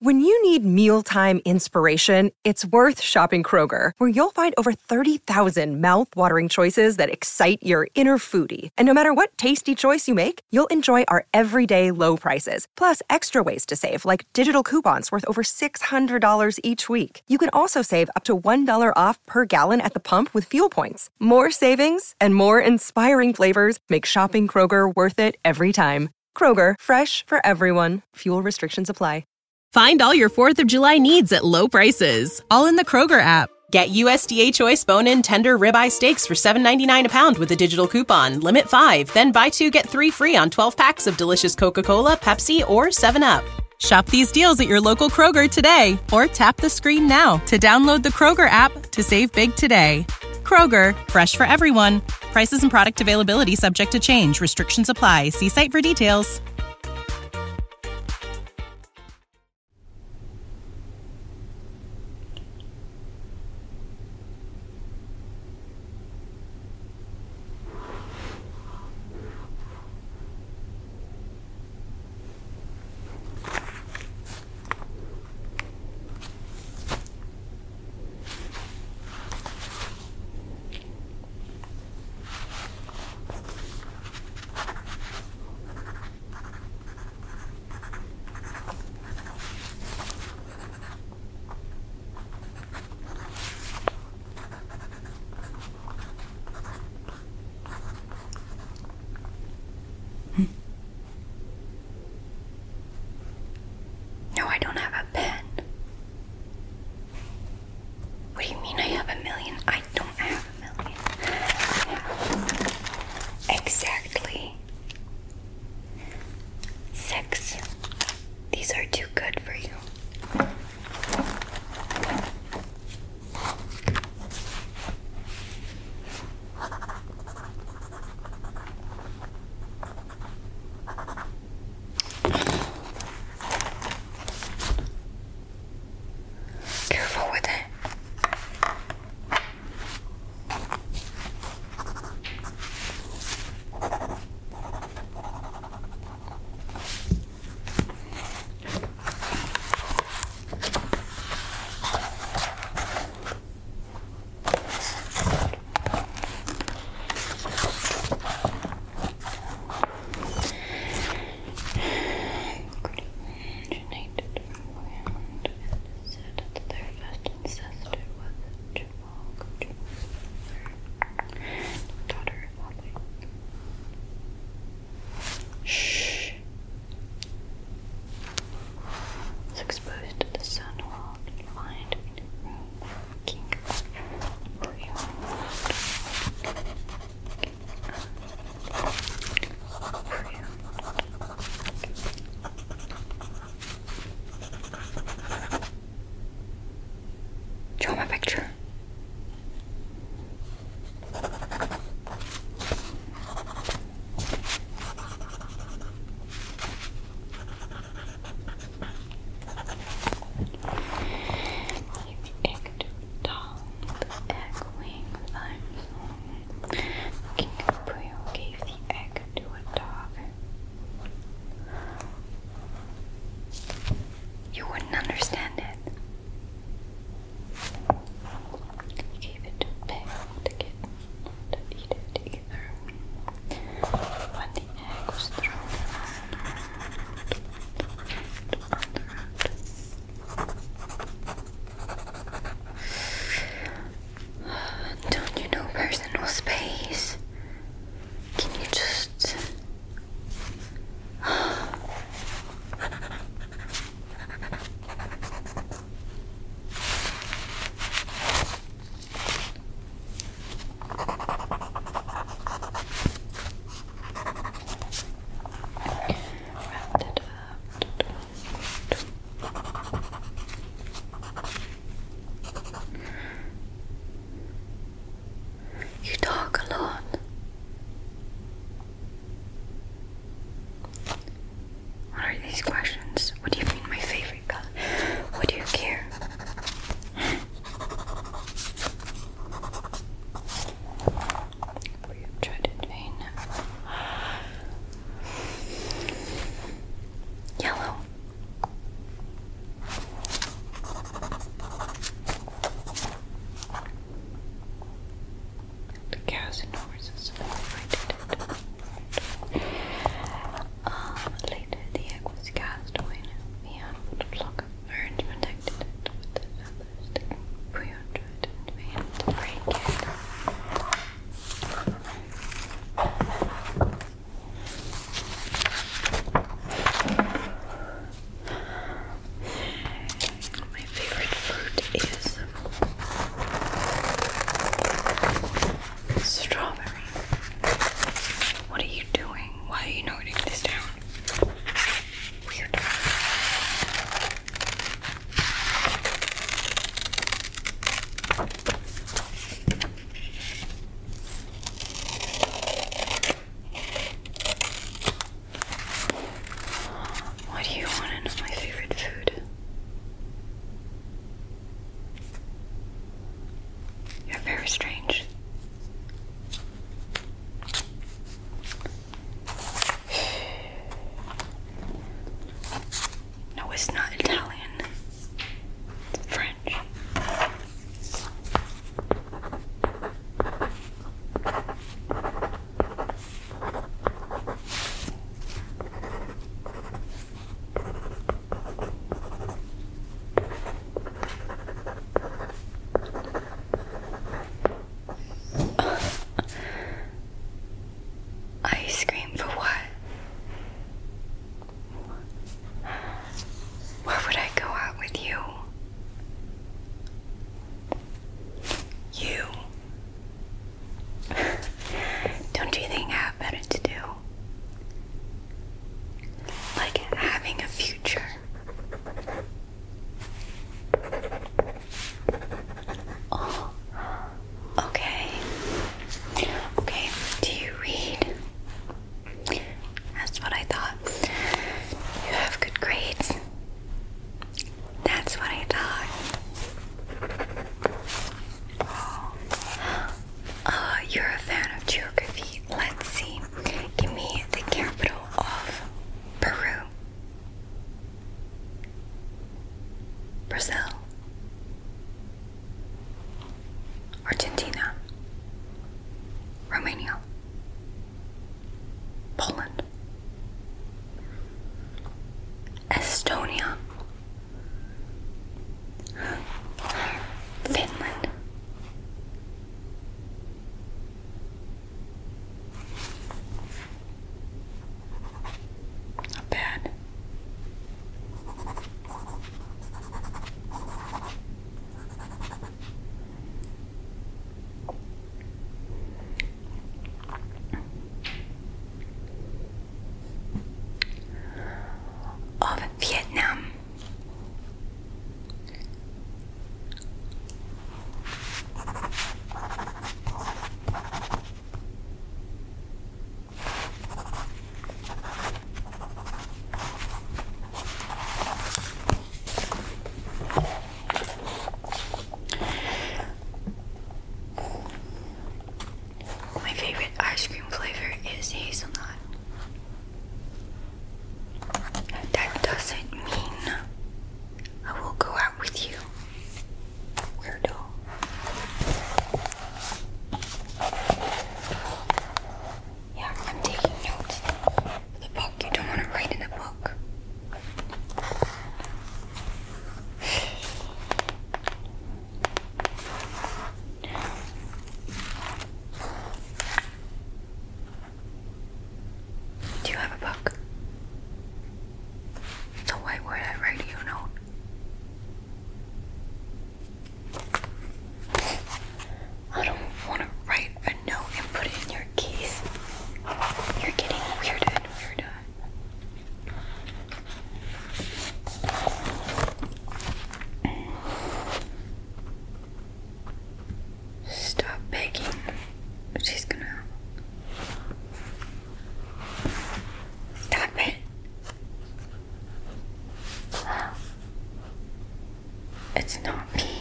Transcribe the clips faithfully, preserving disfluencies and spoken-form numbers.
When you need mealtime inspiration, it's worth shopping Kroger, where you'll find over thirty thousand mouth-watering choices that excite your inner foodie. And no matter what tasty choice you make, you'll enjoy our everyday low prices, plus extra ways to save, like digital coupons worth over six hundred dollars each week. You can also save up to one dollar off per gallon at the pump with fuel points. More savings and more inspiring flavors make shopping Kroger worth it every time. Kroger, fresh for everyone. Fuel restrictions apply. Find all your fourth of July needs at low prices, all in the Kroger app. Get U S D A Choice bone-in tender ribeye steaks for seven ninety-nine a pound with a digital coupon. Limit five, then buy two, get three free on twelve packs of delicious Coca-Cola, Pepsi, or seven up. Shop these deals at your local Kroger today, or tap the screen now to download the Kroger app to save big today. Kroger, fresh for everyone. Prices and product availability subject to change. Restrictions apply. See site for details. Brazil, Argentina, Romania, Poland, Estonia, Finland, not bad. Of Vietnam, my favorite ice cream flavor is hazelnut. That doesn't mean I will go out with you, weirdo. Yeah, I'm taking notes for the book. You don't want to write in a book. Do you have a book? So why would I write you a note? I don't want to write a note and put it in your keys. You're getting weirder and weirder. Stop begging. She's gonna... Stop it. It's not me.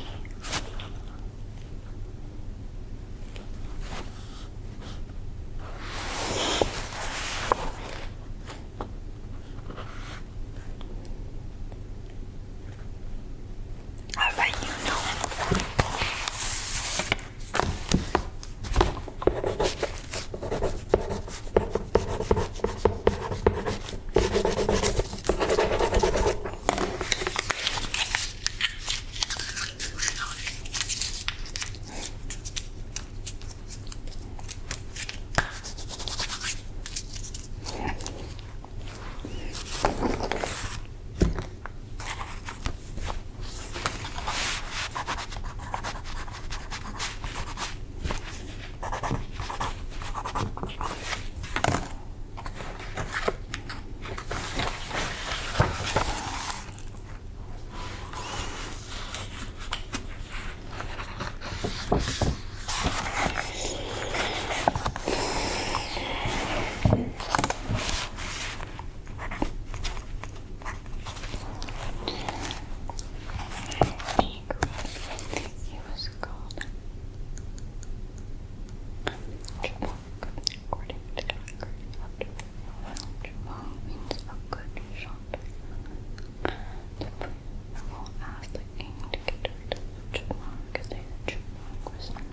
I'll write you a note. Because they the chipmunk was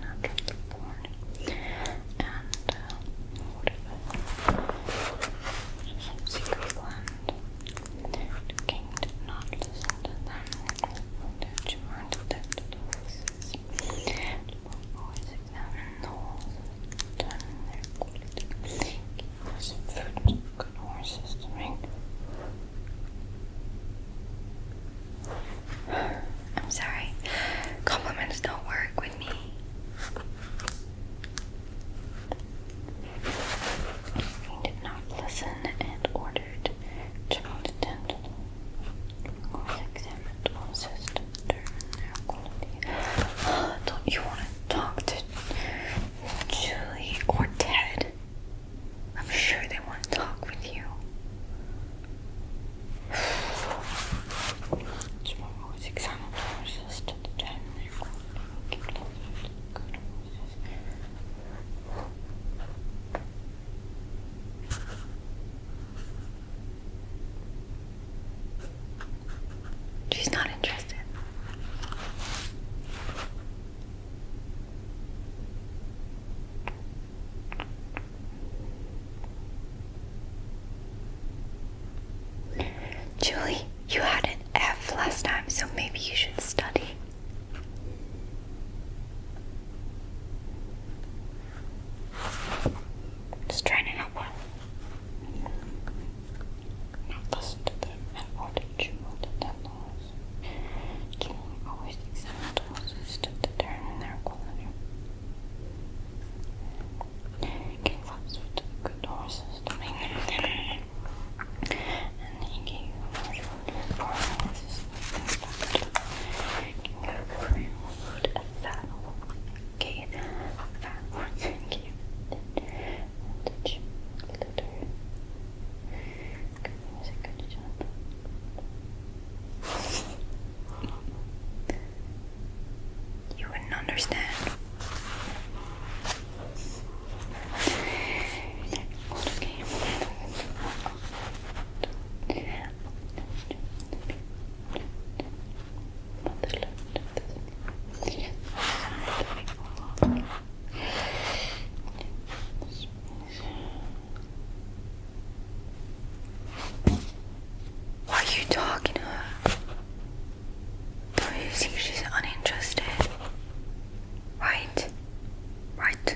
you see she's uninterested. Right? Right.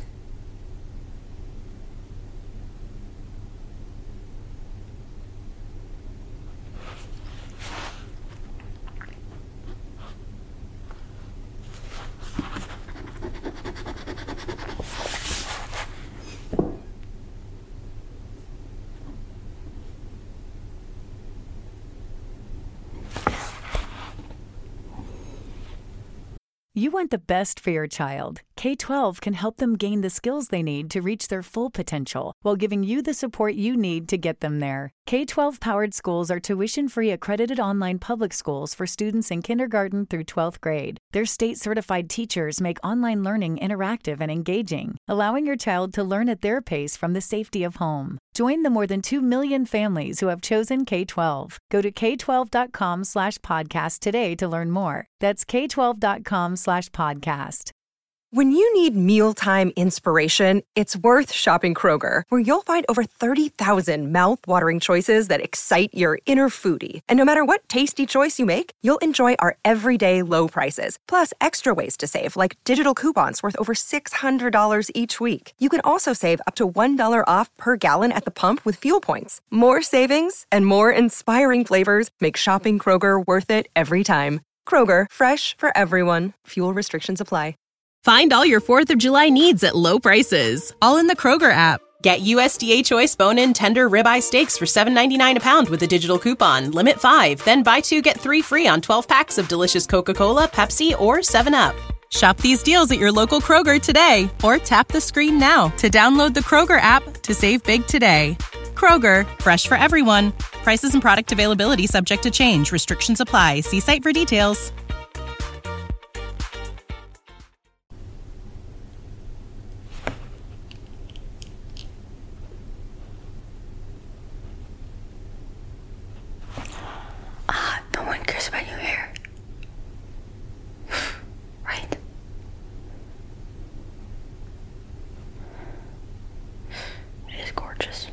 You want the best for your child. K twelve can help them gain the skills they need to reach their full potential while giving you the support you need to get them there. K twelve-powered schools are tuition-free accredited online public schools for students in kindergarten through twelfth grade. Their state-certified teachers make online learning interactive and engaging, allowing your child to learn at their pace from the safety of home. Join the more than two million families who have chosen K twelve. Go to k twelve dot com slash podcast today to learn more. That's k twelve dot com slash podcast. When you need mealtime inspiration, it's worth shopping Kroger, where you'll find over thirty thousand mouth-watering choices that excite your inner foodie. And no matter what tasty choice you make, you'll enjoy our everyday low prices, plus extra ways to save, like digital coupons worth over six hundred dollars each week. You can also save up to one dollar off per gallon at the pump with fuel points. More savings and more inspiring flavors make shopping Kroger worth it every time. Kroger, fresh for everyone. Fuel restrictions apply. Find all your fourth of July needs at low prices, all in the Kroger app. Get U S D A Choice bone-in tender ribeye steaks for seven ninety-nine a pound with a digital coupon. Limit five, then buy two, get three free on twelve packs of delicious Coca-Cola, Pepsi, or seven up. Shop these deals at your local Kroger today, or tap the screen now to download the Kroger app to save big today. Kroger, fresh for everyone. Prices and product availability subject to change. Restrictions apply. See site for details. Ah, no one cares about your hair. Right? It is gorgeous.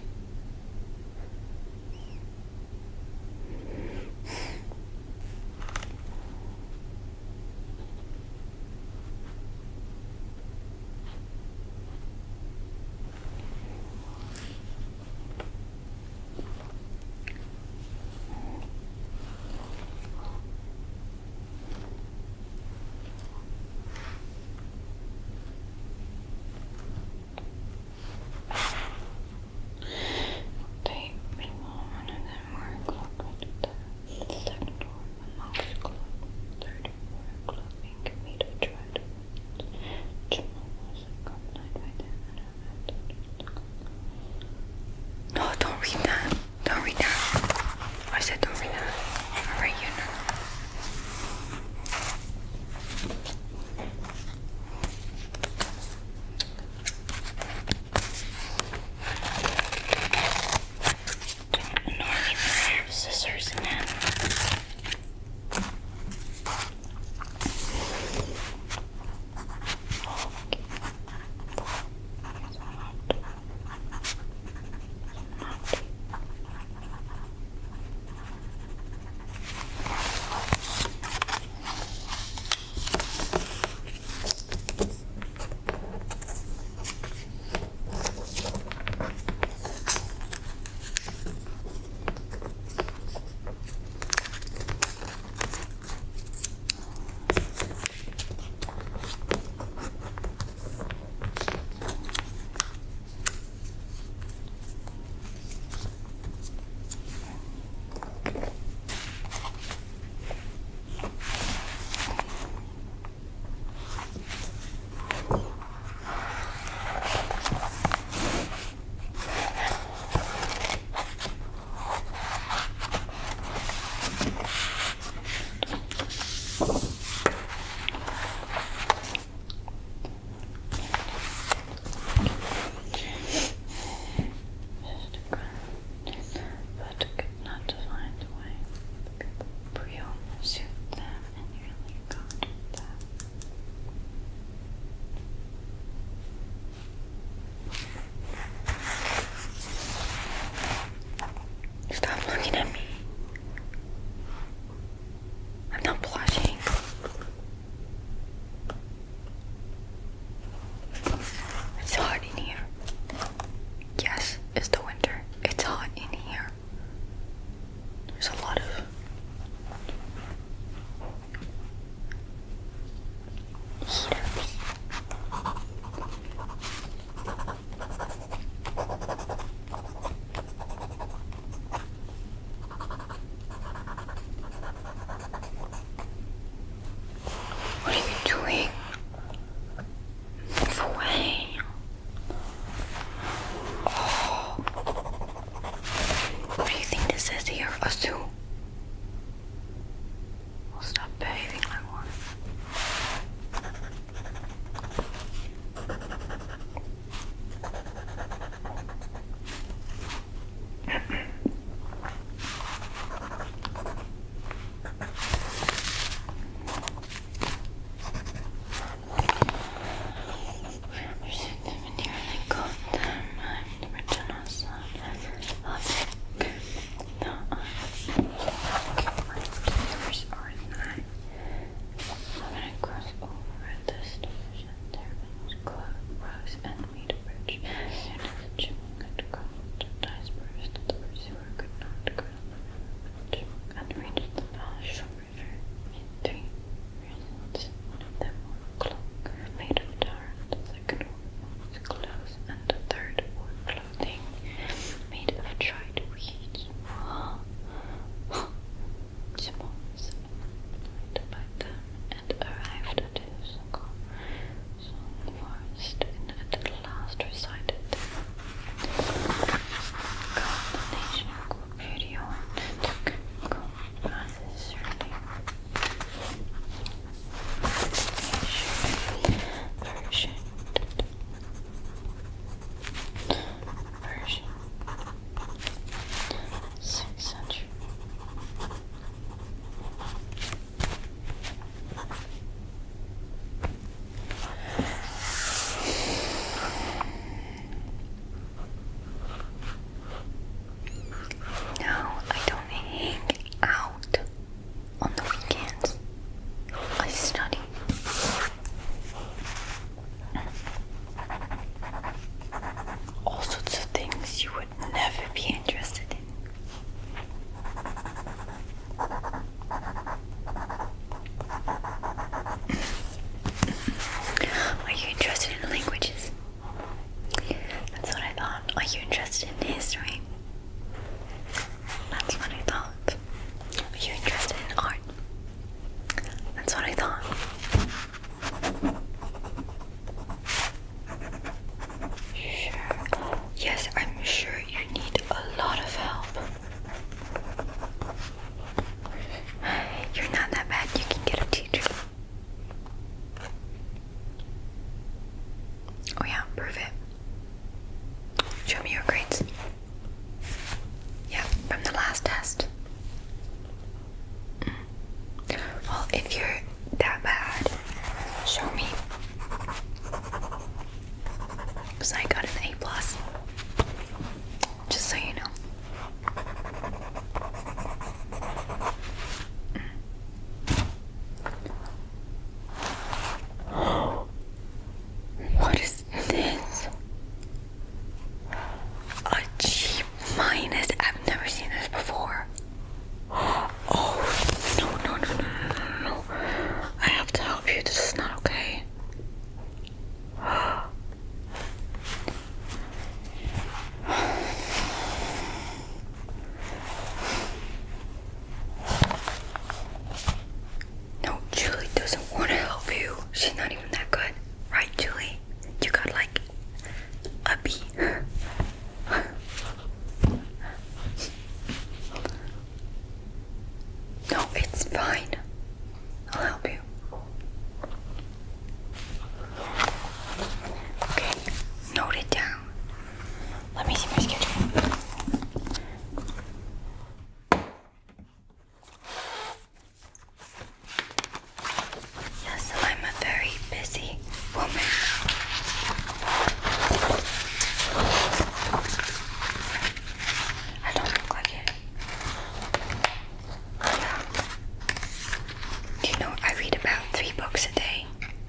That's what I thought. Sure. Yes, I'm sure you need a lot of help. You're not that bad. You can get a teacher. Oh yeah, prove it. Show me your grades. Yeah, from the last test. Mm. Well, if you're that bad, show me. Because I got an A plus. Just so you know. What is this? A G minus. I've never seen this before. Oh, no, no, no, no, no, no, no. I have to help you. This is not okay. No, Julie doesn't want to help you. She's not even that good. Right, Julie? You got like a B. No, it's fine. I'll help you. Okay, note it down. Let me see my schedule. Yes, I'm a very busy woman. I don't look like it. Yeah. You know, I read about three books a day.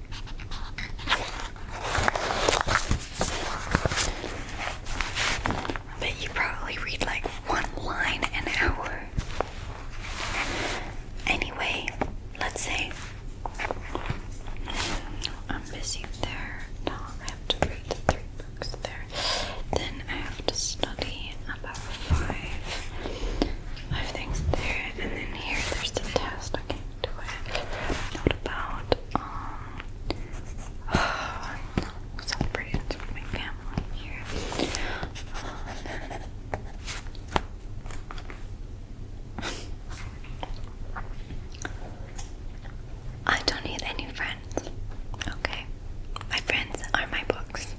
But you probably read like one line an hour. Anyway, let's say I'm busy there. No, I have to read three books there. Then I have to study about five, five things there, and then here there's the test. I can't do it. What about um celebrating with my family here? I don't need any friends. Okay, my friends are my books.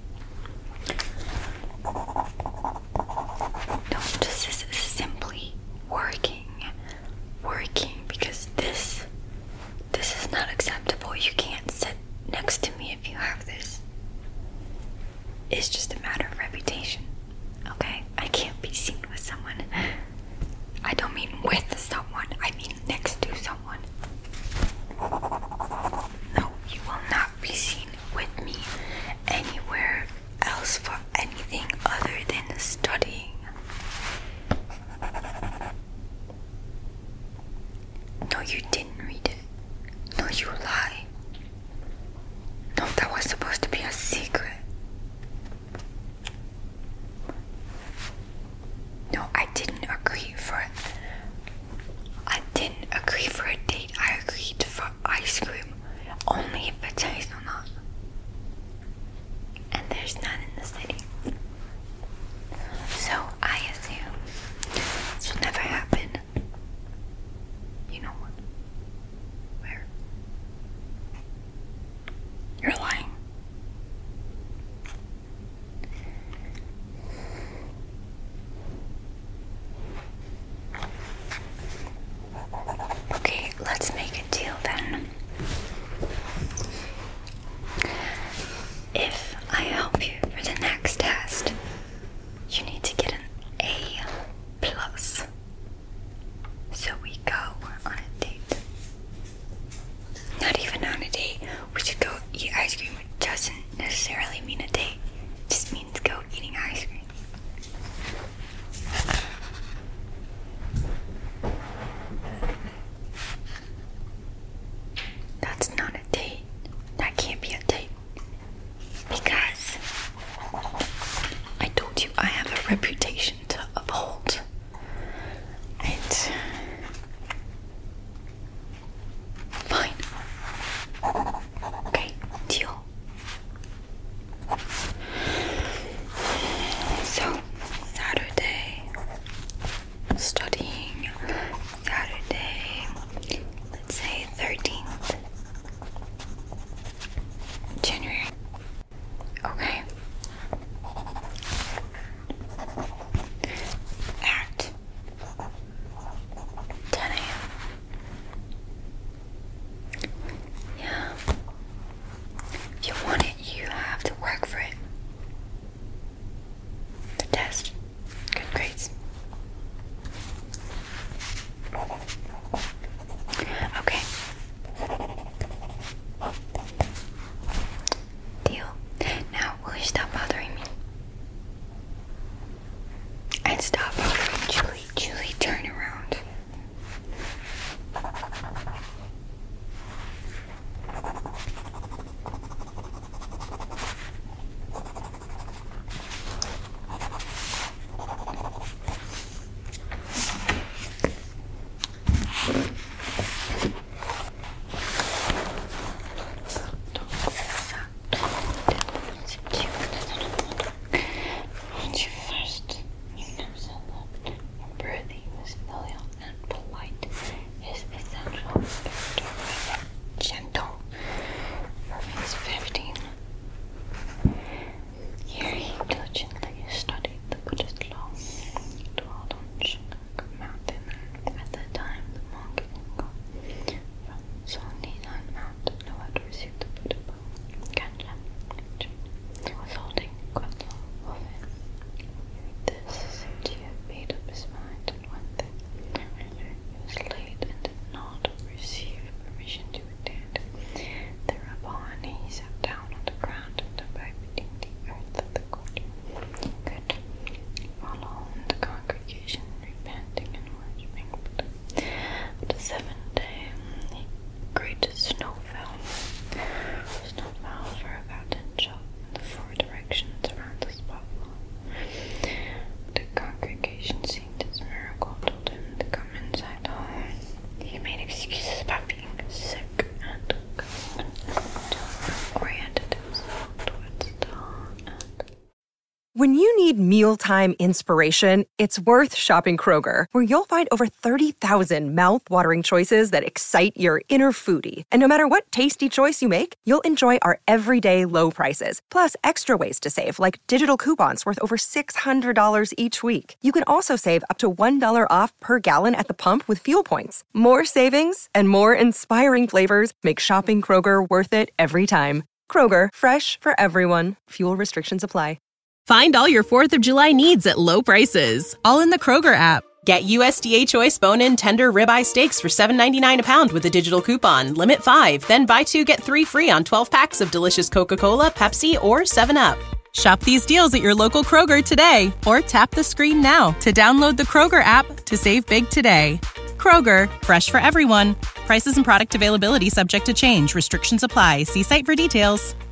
No, this is simply working, working, because this, this is not acceptable. You can't sit next to me if you have this. It's just a matter of reputation, okay? I can't be seen with someone. I don't mean with someone, I mean next to someone. No, you will not be seen with me anywhere else for anything other than studying. No, you didn't read it. No, you lie. No, that was supposed to be a secret. No, I didn't agree for it. I didn't agree for a date. I agreed for ice cream. Only if it tastes or not. And there's none in the city. So I assume this will never happen. You know what? Where? You're lying. Okay, let's make a deal then. If I help you for the next test, you need to get an A plus. So we go on a date. Not even on a date. We should go eat ice cream. It doesn't necessarily mean a date. It just means go eating ice cream. That's not a date. That can't be a date. Because I told you I have a reputation to uphold. And fine. When you need mealtime inspiration, it's worth shopping Kroger, where you'll find over thirty thousand mouth-watering choices that excite your inner foodie. And no matter what tasty choice you make, you'll enjoy our everyday low prices, plus extra ways to save, like digital coupons worth over six hundred dollars each week. You can also save up to one dollar off per gallon at the pump with fuel points. More savings and more inspiring flavors make shopping Kroger worth it every time. Kroger, fresh for everyone. Fuel restrictions apply. Find all your fourth of July needs at low prices, all in the Kroger app. Get U S D A Choice bone-in tender ribeye steaks for seven ninety-nine a pound with a digital coupon. Limit five, then buy two, get three free on twelve packs of delicious Coca-Cola, Pepsi, or seven up. Shop these deals at your local Kroger today, or tap the screen now to download the Kroger app to save big today. Kroger, fresh for everyone. Prices and product availability subject to change. Restrictions apply. See site for details.